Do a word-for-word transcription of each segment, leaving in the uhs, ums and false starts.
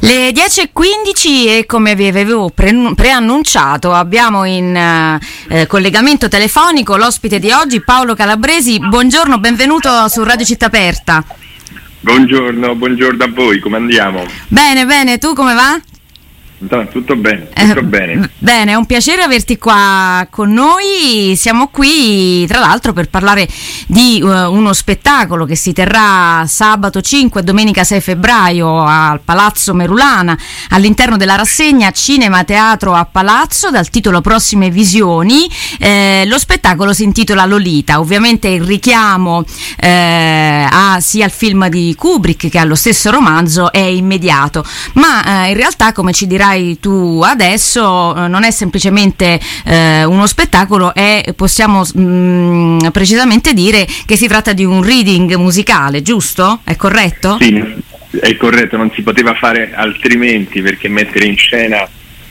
Le dieci e quindici e come vi avevo pre- preannunciato abbiamo in eh, collegamento telefonico l'ospite di oggi, Paolo Calabresi. Buongiorno, benvenuto su Radio Città Aperta. Buongiorno, buongiorno a voi, come andiamo? Bene, bene, tu come va? No, tutto bene, tutto eh, bene. Bene, è un piacere averti qua con noi. Siamo qui tra l'altro per parlare di uh, uno spettacolo che si terrà sabato cinque e domenica sei febbraio al Palazzo Merulana all'interno della rassegna Cinema Teatro a Palazzo dal titolo Prossime Visioni. Eh, lo spettacolo si intitola Lolita, ovviamente il richiamo eh, a, sia al film di Kubrick che allo stesso romanzo è immediato, ma eh, in realtà, come ci dirà tu adesso, non è semplicemente eh, uno spettacolo, è, possiamo mh, precisamente dire che si tratta di un reading musicale, giusto? È corretto? Sì, è corretto, non si poteva fare altrimenti, perché mettere in scena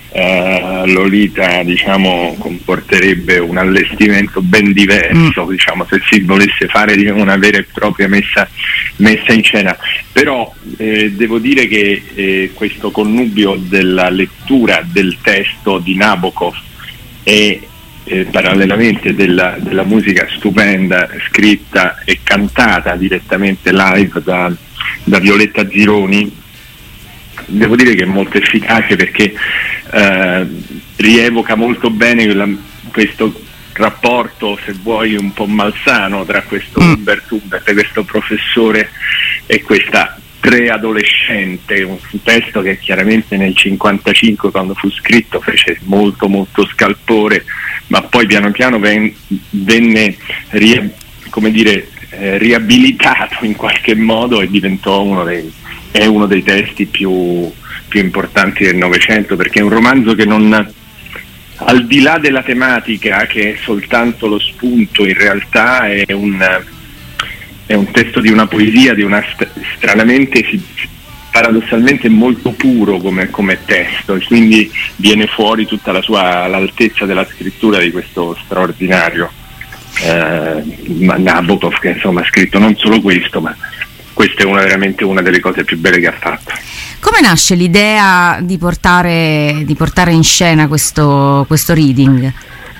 eh, Lolita, diciamo, comporterebbe un allestimento ben diverso, mm. diciamo, se si volesse fare diciamo, una vera e propria messa, messa in scena. Però eh, devo dire che eh, questo connubio della lettura del testo di Nabokov e eh, parallelamente della, della musica stupenda scritta e cantata direttamente live da, da Violetta Zironi, devo dire che è molto efficace, perché eh, rievoca molto bene quella, questo rapporto, se vuoi, un po' malsano tra questo mm. Hubert Hubert, questo professore e questa preadolescente, un testo che chiaramente nel cinquantacinque, quando fu scritto, fece molto molto scalpore, ma poi piano piano ven, venne ria, come dire, eh, riabilitato in qualche modo e diventò uno dei, è uno dei testi più, più importanti del Novecento, perché è un romanzo che non, al di là della tematica, che è soltanto lo spunto, in realtà è un, è un testo di una poesia, di una st- stranamente, paradossalmente molto puro come, come testo, e quindi viene fuori tutta la sua, l'altezza della scrittura di questo straordinario eh, Nabokov, che insomma ha scritto non solo questo, ma questa è una, veramente una delle cose più belle che ha fatto. Come nasce l'idea di portare, di portare in scena questo, questo reading?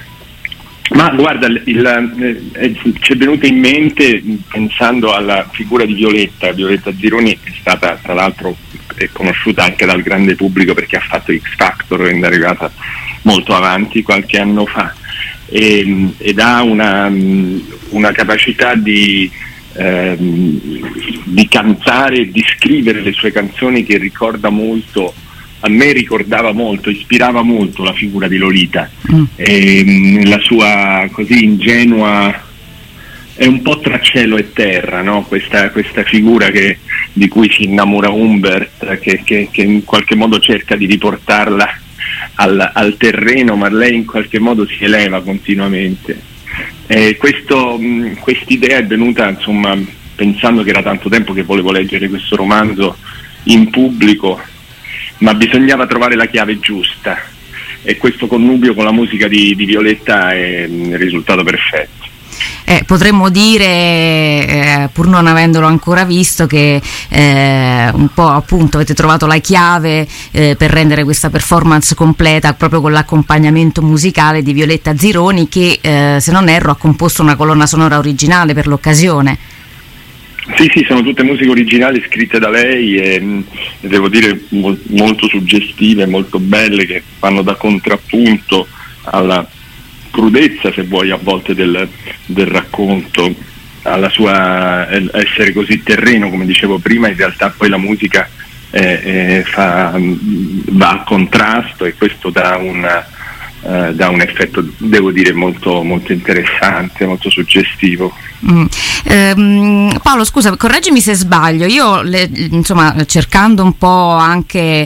Ma guarda, il, il, eh, ci è venuta in mente pensando alla figura di Violetta. Violetta Zironi è stata, tra l'altro, è conosciuta anche dal grande pubblico perché ha fatto X Factor, è arrivata molto avanti qualche anno fa, e, ed ha una, una capacità di Ehm, di cantare e di scrivere le sue canzoni che ricorda molto, a me ricordava molto, ispirava molto la figura di Lolita, mm. e, la sua così ingenua, è un po' tra cielo e terra, no? questa, questa figura che, di cui si innamora Humbert, che, che, che in qualche modo cerca di riportarla al, al terreno, ma lei in qualche modo si eleva continuamente. Eh, questo, mh, quest'idea è venuta, insomma, pensando che era tanto tempo che volevo leggere questo romanzo in pubblico, ma bisognava trovare la chiave giusta, e questo connubio con la musica di, di Violetta è il risultato perfetto. Eh, potremmo dire, eh, pur non avendolo ancora visto, che eh, un po' appunto avete trovato la chiave eh, per rendere questa performance completa proprio con l'accompagnamento musicale di Violetta Zironi, che eh, se non erro ha composto una colonna sonora originale per l'occasione. Sì, sì, sono tutte musiche originali scritte da lei e, e devo dire mo- molto suggestive, molto belle, che fanno da contrappunto alla crudezza, se vuoi, a volte del, del racconto, alla sua essere così terreno, come dicevo prima. In realtà poi la musica eh, eh, fa, va a contrasto, e questo dà un, eh, dà un effetto, devo dire, molto, molto interessante, molto suggestivo. Mm. Ehm, Paolo, scusa, correggimi se sbaglio. Io le, insomma, cercando un po' anche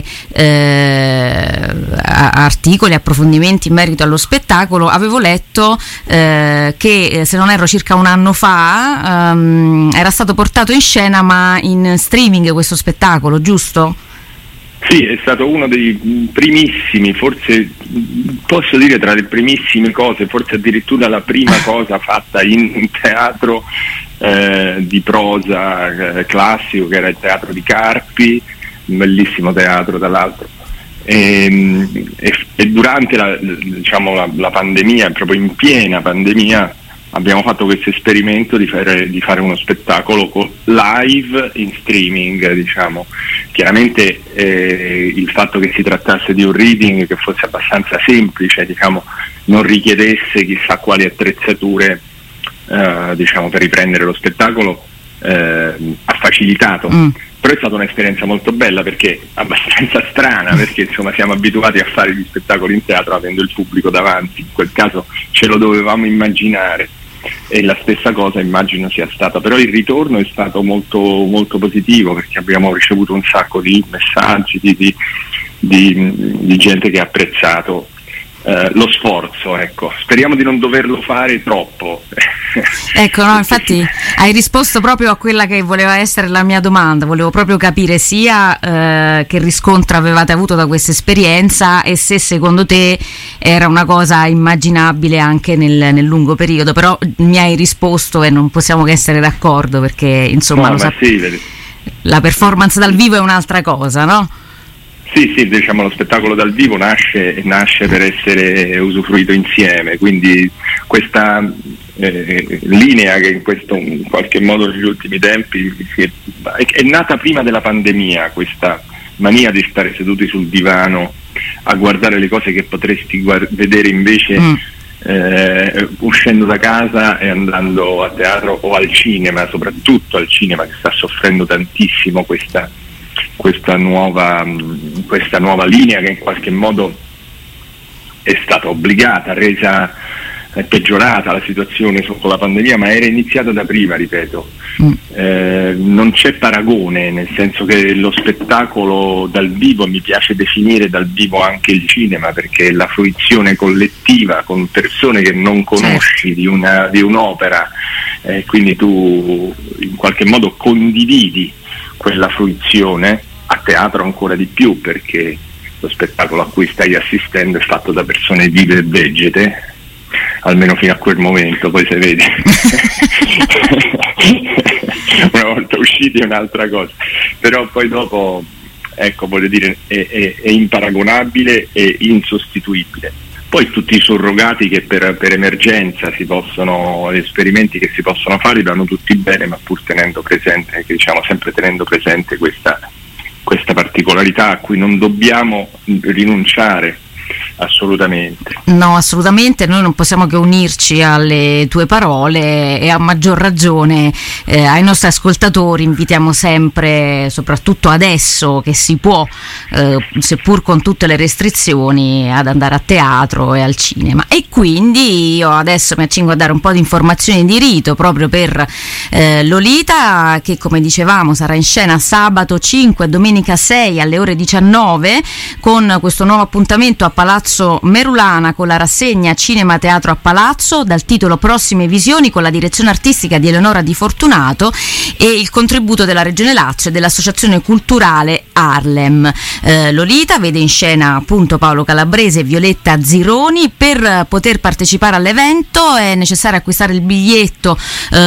eh, articoli, approfondimenti in merito allo spettacolo, avevo letto eh, che, se non erro, circa un anno fa ehm, era stato portato in scena, ma in streaming, questo spettacolo, giusto? Sì, è stato uno dei primissimi, forse posso dire tra le primissime cose, forse addirittura la prima cosa fatta in teatro eh, di prosa eh, classico, che era il teatro di Carpi, un bellissimo teatro tra l'altro. E, e, e durante la, diciamo, la, la pandemia, proprio in piena pandemia, abbiamo fatto questo esperimento di fare, di fare uno spettacolo live in streaming, diciamo. Chiaramente eh, il fatto che si trattasse di un reading che fosse abbastanza semplice, diciamo, non richiedesse chissà quali attrezzature eh, diciamo, per riprendere lo spettacolo, eh, ha facilitato. Mm. Però è stata un'esperienza molto bella, perché abbastanza strana, perché insomma siamo abituati a fare gli spettacoli in teatro avendo il pubblico davanti, in quel caso ce lo dovevamo immaginare, e la stessa cosa immagino sia stata, però il ritorno è stato molto, molto positivo, perché abbiamo ricevuto un sacco di messaggi di, di, di, di gente che ha apprezzato Uh, lo sforzo, ecco. Speriamo di non doverlo fare troppo. Ecco, no, infatti hai risposto proprio a quella che voleva essere la mia domanda. Volevo proprio capire sia uh, che riscontro avevate avuto da questa esperienza, e se secondo te era una cosa immaginabile anche nel, nel lungo periodo. Però mi hai risposto e non possiamo che essere d'accordo, perché insomma no, lo sap- sì, la performance dal vivo è un'altra cosa, no? Sì, sì, diciamo lo spettacolo dal vivo nasce, nasce per essere usufruito insieme, quindi questa eh, linea che in questo in qualche modo negli ultimi tempi è, è nata prima della pandemia, questa mania di stare seduti sul divano a guardare le cose che potresti guard- vedere invece mm. eh, uscendo da casa e andando a teatro o al cinema, soprattutto al cinema, che sta soffrendo tantissimo questa questa nuova questa nuova linea che in qualche modo è stata obbligata, resa è peggiorata la situazione con la pandemia, ma era iniziata da prima, ripeto. Mm. Eh, non c'è paragone, nel senso che lo spettacolo dal vivo, mi piace definire dal vivo anche il cinema, perché la fruizione collettiva con persone che non conosci, certo, di, una, di un'opera, eh, quindi tu in qualche modo condividi quella fruizione. A teatro ancora di più, perché lo spettacolo a cui stai assistendo è fatto da persone vive e vegete, almeno fino a quel momento, poi si vede una volta usciti è un'altra cosa, però poi dopo, ecco, voglio dire, è, è, è imparagonabile e insostituibile. Poi tutti i surrogati che per, per emergenza si possono, gli esperimenti che si possono fare vanno tutti bene, ma pur tenendo presente, diciamo sempre tenendo presente questa questa particolarità a cui non dobbiamo rinunciare assolutamente. No, assolutamente, noi non possiamo che unirci alle tue parole, e a maggior ragione eh, ai nostri ascoltatori invitiamo sempre, soprattutto adesso che si può, eh, seppur con tutte le restrizioni, ad andare a teatro e al cinema. E quindi io adesso mi accingo a dare un po' di informazioni di rito proprio per eh, Lolita, che come dicevamo sarà in scena sabato cinque e domenica sei alle ore diciannove, con questo nuovo appuntamento a Palazzo Merulana con la rassegna Cinema Teatro a Palazzo, dal titolo Prossime Visioni, con la direzione artistica di Eleonora Di Fortunato e il contributo della Regione Lazio e dell'Associazione Culturale Harlem. Eh, Lolita vede in scena appunto Paolo Calabrese e Violetta Zironi. Per poter partecipare all'evento è necessario acquistare il biglietto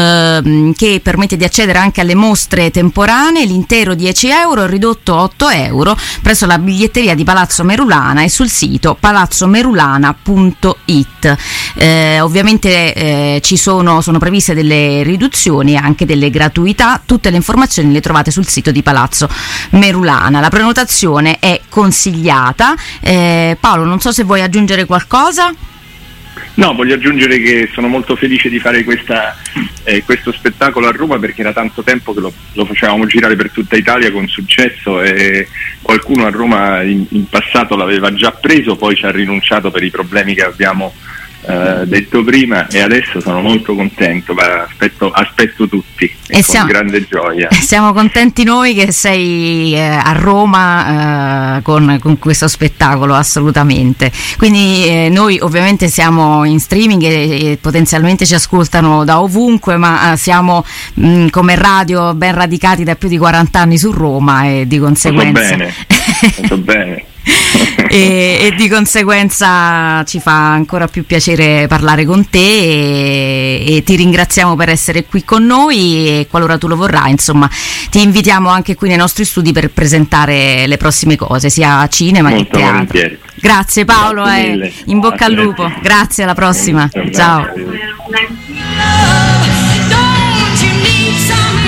eh, che permette di accedere anche alle mostre temporanee, l'intero dieci euro, il ridotto otto euro, presso la biglietteria di Palazzo Merulana e sul sito palazzo merulana punto it. Eh, ovviamente eh, ci sono, sono previste delle riduzioni e anche delle gratuità. Tutte le informazioni le trovate sul sito di Palazzo Merulana. La prenotazione è consigliata. Eh, Paolo, non so se vuoi aggiungere qualcosa. No, voglio aggiungere che sono molto felice di fare questa, eh, questo spettacolo a Roma, perché era tanto tempo che lo, lo facevamo girare per tutta Italia con successo, e qualcuno a Roma in, in passato l'aveva già preso, poi ci ha rinunciato per i problemi che abbiamo eh, detto prima, e adesso sono molto contento, ma aspetto, aspetto tutti e, e con siamo, grande gioia. Siamo contenti noi che sei eh, a Roma eh, con, con questo spettacolo, assolutamente. Quindi eh, noi ovviamente siamo in streaming e, e potenzialmente ci ascoltano da ovunque, ma eh, siamo mh, come radio ben radicati da più di quaranta anni su Roma, e di conseguenza bene. Molto bene. e, e di conseguenza ci fa ancora più piacere parlare con te e, e ti ringraziamo per essere qui con noi, e qualora tu lo vorrai, insomma, ti invitiamo anche qui nei nostri studi per presentare le prossime cose, sia cinema Molto che teatro. volentieri. Grazie Paolo, Grazie eh, mille. in bocca al lupo, grazie, alla prossima, ciao. Don't you need some